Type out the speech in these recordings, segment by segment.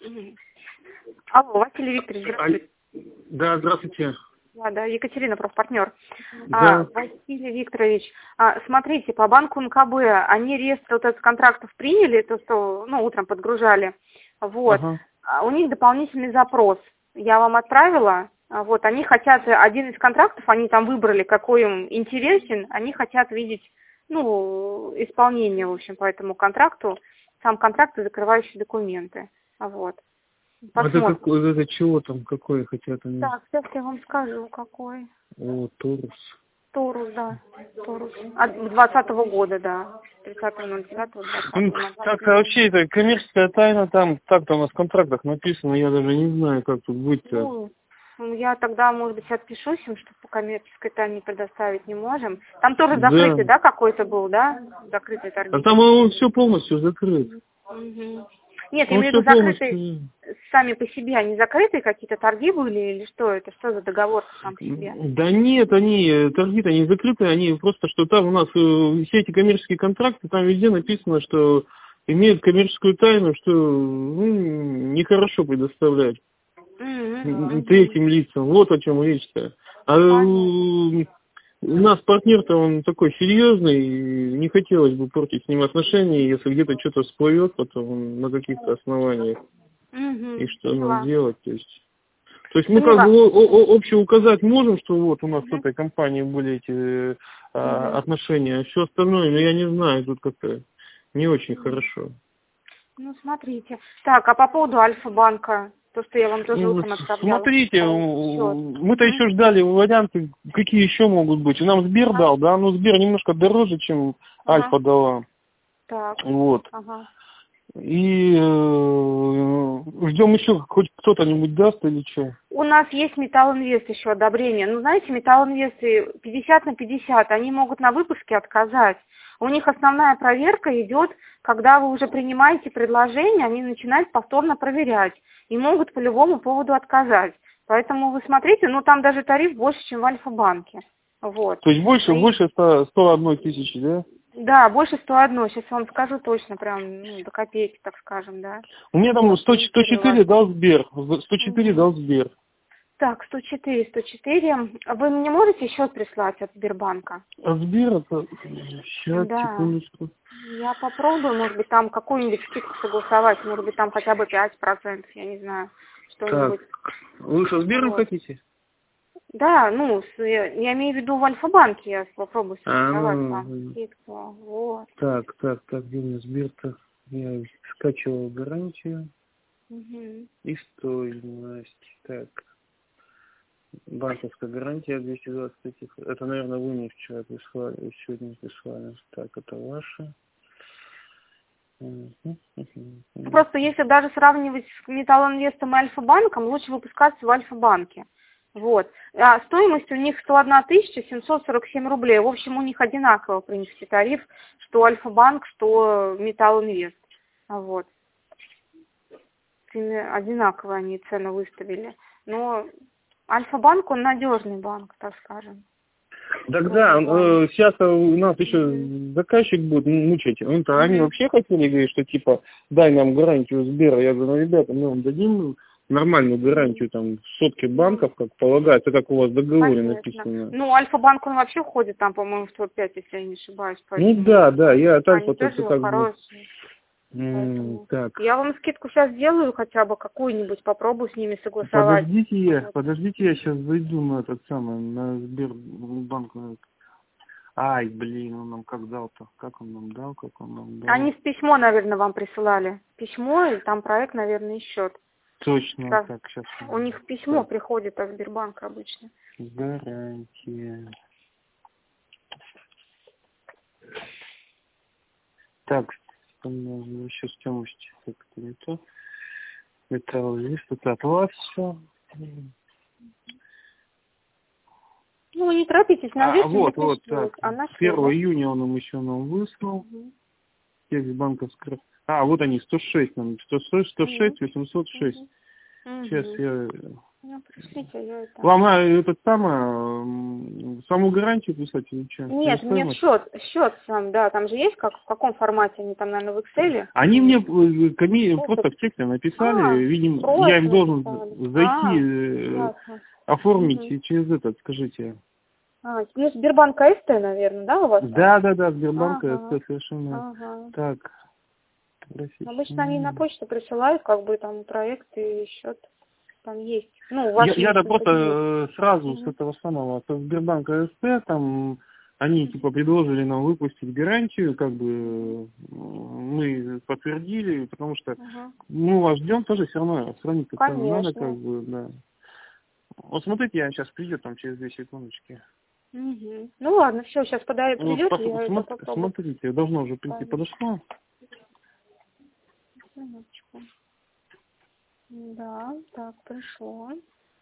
Мгм. Алло, Василий Викторович, здравствуйте. Да, здравствуйте. Да, Екатерина, профпартнер. Да. Василий Викторович, смотрите, по банку НКБ они реестр вот этот контрактов приняли, то, что утром подгружали. Вот. Ага. У них дополнительный запрос. Я вам отправила. Вот, они хотят, один из контрактов, они там выбрали, какой им интересен, они хотят видеть, исполнение, в общем, по этому контракту, сам контракт и закрывающие документы. Вот. Посмотрим. Это чего там, какое хотят они? Так, сейчас я вам скажу, какой. О, Торус. Торус, да. Торус. От 2020 года, да. 30.09.2020. Так, а вообще это коммерческая тайна там, так-то у нас в контрактах написано, я даже не знаю, как тут быть-то. Я тогда, может быть, отпишусь им, что по коммерческой тайне предоставить не можем. Там тоже Да. закрытый, да, какой-то был, да? Закрытый торги. А там все полностью закрыт. Угу. Нет, я Он имею в виду все закрытые полностью... сами по себе, они закрытые какие-то торги были или что это? Что за договор сам по себе? Да нет, они, торги-то не закрытые, они просто, что там у нас все эти коммерческие контракты, там везде написано, что имеют коммерческую тайну, что нехорошо предоставлять третьим лицам. Вот о чем речь-то. А у нас партнер-то он такой серьезный, и не хотелось бы портить с ним отношения, если где-то что-то всплывет потом на каких-то основаниях. И что нам делать, то есть мы как бы общее указать можем, что вот у нас с этой компанией были эти отношения, а все остальное, я не знаю, тут как-то не очень хорошо. Смотрите. Так, а по поводу Альфа-банка, то, что я вам тоже утром отправляла. Смотрите, мы-то еще ждали варианты, какие еще могут быть. Нам Сбер дал, да, но Сбер немножко дороже, чем Альфа дала. Так. Вот. Ага. И ждем еще, хоть кто-то-нибудь даст или что? У нас есть Металлинвест еще одобрение. Знаете, Металлинвесты 50/50, они могут на выпуске отказать. У них основная проверка идет, когда вы уже принимаете предложение, они начинают повторно проверять и могут по любому поводу отказать. Поэтому вы смотрите, там даже тариф больше, чем в Альфа-банке. Вот. То есть больше 101 тысячи, да? Да, больше 101. Сейчас вам скажу точно, прям до копейки, так скажем, да. У меня там 104 дал Сбер. 104 дал Сбер. Так, 104. Вы мне можете счет прислать от Сбербанка? От Сбера? Сейчас, секундочку. Я попробую, может быть, там какую-нибудь скидку согласовать, может быть, там хотя бы 5%, я не знаю, что-нибудь. Так, вы со Сбером хотите? Да, я имею в виду в Альфа-банке, я попробую согласовать вам скидку. Вот. Так, где у меня Сбер-то? Я скачивал гарантию и стоимость. Так, банковская гарантия 220. Это, наверное, вы мне вчера прислали, сегодня прислали. Так, это ваша. Просто если даже сравнивать с Металлинвестом и Альфа-банком, лучше выпускаться в Альфа-банке. Вот. А стоимость у них 101 747 рублей. В общем, у них одинаково, в принципе, тариф, что Альфа-банк, что Металлинвест. Вот. Одинаково они цену выставили. Но Альфа-банк, он надежный банк, так скажем. Тогда сейчас у нас еще заказчик будет мучить. Они вообще хотели говорить, что типа дай нам гарантию Сбера. Я говорю, ребята, мы вам дадим нормальную гарантию, там, сотки банков, как полагается, как у вас в договоре написано. Альфа-банк, он вообще входит там, по-моему, в топ-5, если я не ошибаюсь. Да, я так вот это как бы... Так. Я вам скидку сейчас сделаю хотя бы какую-нибудь, попробую с ними согласовать. Подождите, я сейчас зайду на на Сбербанк. Ай, блин, он нам как дал-то? Как он нам дал? Они с письмо, наверное, вам присылали. Письмо, и там проект, наверное, и счет. Точно, так, сейчас. У них письмо приходит от Сбербанка обычно. Гарантия. Так, еще стоимость. Так, это не то. Металлист, это от вас все. Не торопитесь, найдите. Вот, так. 1 июня он нам выслал. Текст банковского. Вот они, 106 нам. 106, 806. Сейчас я Ну, пришлите, я это... Вам саму гарантию писать или что? Нет, мне счет сам, да, там же есть, в каком формате, они там, наверное, в Excel? Они мне просто в тексте написали, видимо, я им должен зайти, оформить через этот, скажите. Ну, Сбербанк АСТ, наверное, да, у вас? Да, Сбербанк АСТ, совершенно. Так. Обычно они на почту присылают, там проект и счет там есть. Ну, у вас я просто сразу с этого самого, со Сбербанка АСТ, там они предложили нам выпустить гарантию, мы подтвердили, потому что мы вас ждем тоже все равно сравнить надо, да. Вот смотрите, я сейчас придет там через 2 секундочки. Ну ладно, все, сейчас придет, смотрите, должно уже прийти, подошло. Минуточку. Да, так, пришло.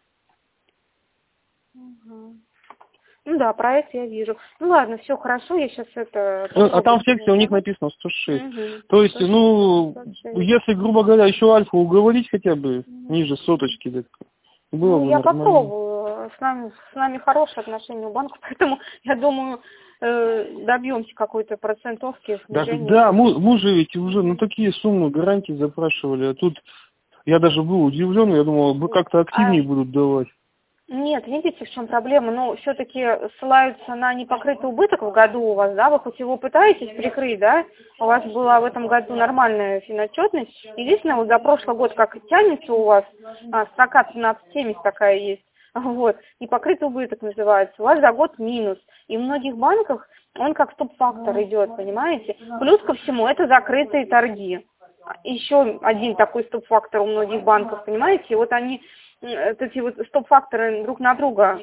Ну да, проект я вижу. Ну ладно, все хорошо, я сейчас это... А там в тексте у них написано 106. То есть, 106. Если, грубо говоря, еще альфа уговорить хотя бы ниже соточки, так было бы я нормально. Попробую. С нами хорошие отношения у банка, поэтому я думаю, добьемся какой-то процентовки снижения. Да, мы же ведь уже на такие суммы гарантии запрашивали, а тут я даже был удивлен, я думал, как-то активнее будут давать. Нет, видите, в чем проблема? Ну, все-таки ссылаются на непокрытый убыток в году у вас, да? Вы хоть его пытаетесь прикрыть, да? У вас была в этом году нормальная финотчетность. Единственное, вот за прошлый год как тянется у вас, строка 1370 такая есть, вот, непокрытый убыток называется. У вас за год минус. И в многих банках он как стоп-фактор идет, понимаете? Плюс ко всему, это закрытые торги. Еще один такой стоп-фактор у многих банков, понимаете? И вот они... эти вот стоп-факторы друг на друга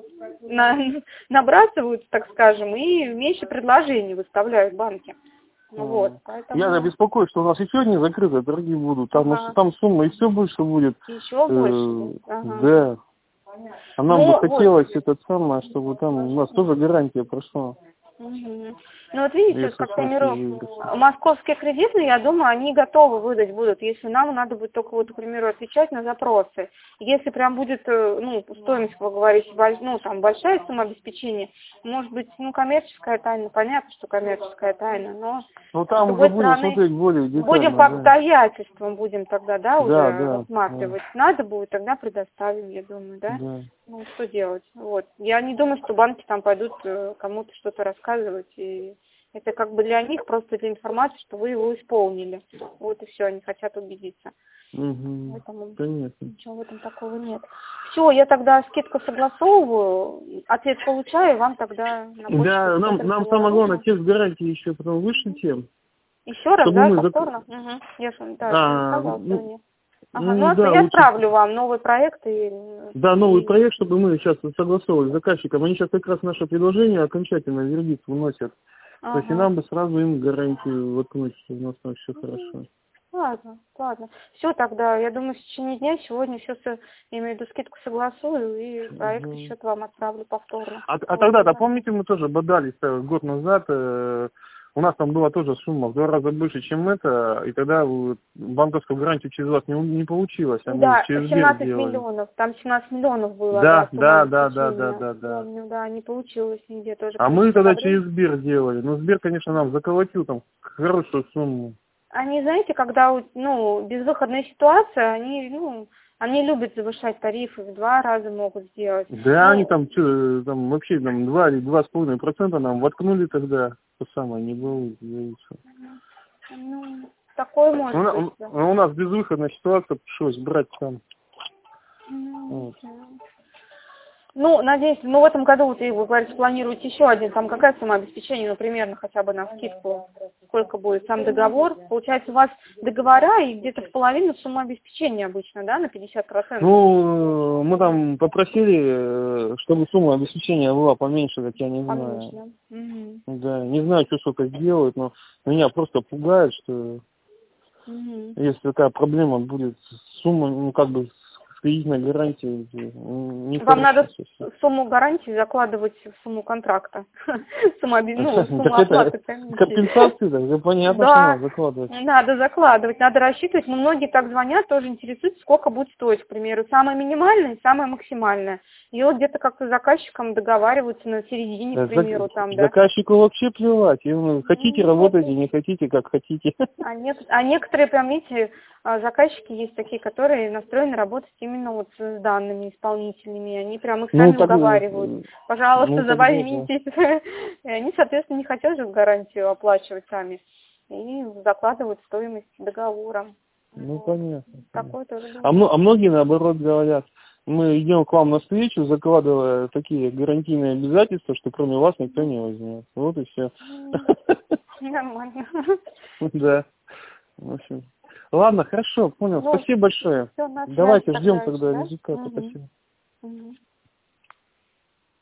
набрасываются, так скажем, и меньше предложений выставляют банки. Вот, поэтому... Я беспокоюсь, что у нас еще не закрытые торги будут, там сумма еще больше будет. Еще больше? Да. А нам бы хотелось чтобы там у нас тоже гарантия прошла. Ну вот видите, как, к примеру, московские кредитные, я думаю, они готовы выдать будут, если нам надо будет только, вот, к примеру, отвечать на запросы. Если прям будет, стоимость, как вы говорите, большая сумма обеспечения, может быть, коммерческая тайна, понятно, что коммерческая тайна, но там уже будем смотреть более детально. Будем по обстоятельствам, будем тогда, уже рассматривать. Надо будет, тогда предоставим, я думаю, да? Ну, что делать? Вот. Я не думаю, что банки там пойдут кому-то что-то рассказывать. И это для них просто для информации, что вы его исполнили. Вот и все, они хотят убедиться. Поэтому ничего в этом такого нет. Все, я тогда скидку согласовываю, ответ получаю, вам тогда на почту. Да, нам самое главное, текст гарантии еще потом выше тем. Еще раз, да, повторно? Я сказала, нет. Я отправлю вам новый проект. Новый проект, чтобы мы сейчас согласовывали с заказчиком. Они сейчас как раз наше предложение окончательно вердикт выносят. То есть и нам бы сразу им гарантию воткнуть, что у нас там все хорошо. Ладно. Все тогда, я думаю, в течение дня сегодня все, я имею в виду, скидку согласую и проект еще вам отправлю повторно. А тогда-то, помните, мы тоже бодались год назад, у нас там была тоже сумма в 2 раза больше, чем это, и тогда банковскую гарантию через вас не получилось. Да, 17 миллионов, там 17 миллионов было. Да. Помню, не получилось нигде тоже. А мы тогда через Сбер делали. Сбер, конечно, нам заколотил там хорошую сумму. Они, знаете, когда, безвыходная ситуация, они любят завышать тарифы, в 2 раза могут сделать. Да, они там вообще 2 или 2,5% нам воткнули тогда. Не было, такое может быть. У нас безвыходная ситуация, пришлось брать там. Надеюсь, в этом году, вы говорите, планируете еще один, там какая сумма обеспечения, примерно хотя бы на скидку, сколько будет сам договор? Получается, у вас договора и где-то в половину сумма обеспечения обычно, да, на 50%? Мы там попросили, чтобы сумма обеспечения была поменьше, как я не знаю. Да, не знаю, сколько сделают, но меня просто пугает, что если такая проблема будет, сумма, кредитная гарантия. Вам надо сумму гарантии закладывать в сумму контракта. Сумму оплаты. Компенсации, да, понятно, что надо закладывать. Надо закладывать, надо рассчитывать. Но многие так звонят, тоже интересуются, сколько будет стоить, к примеру, самое минимальное и самое максимальное. И вот где-то как-то с заказчиком договариваются на середине, к примеру, там, да. Заказчику вообще плевать. Хотите, работайте, не хотите, как хотите. А некоторые, прям, видите, заказчики есть такие, которые настроены работать именно вот с данными исполнителями. Они прям их сами уговаривают. Пожалуйста, возьмите. И они, соответственно, не хотят же гарантию оплачивать сами. И закладывают стоимость договора. Понятно. Такое тоже. А многие, наоборот, говорят, мы идем к вам навстречу, закладывая такие гарантийные обязательства, что кроме вас никто не возьмет. Вот и все. Нормально. Да. В общем. Ладно, хорошо, понял. Спасибо большое. Давайте ждем тогда результата. Спасибо.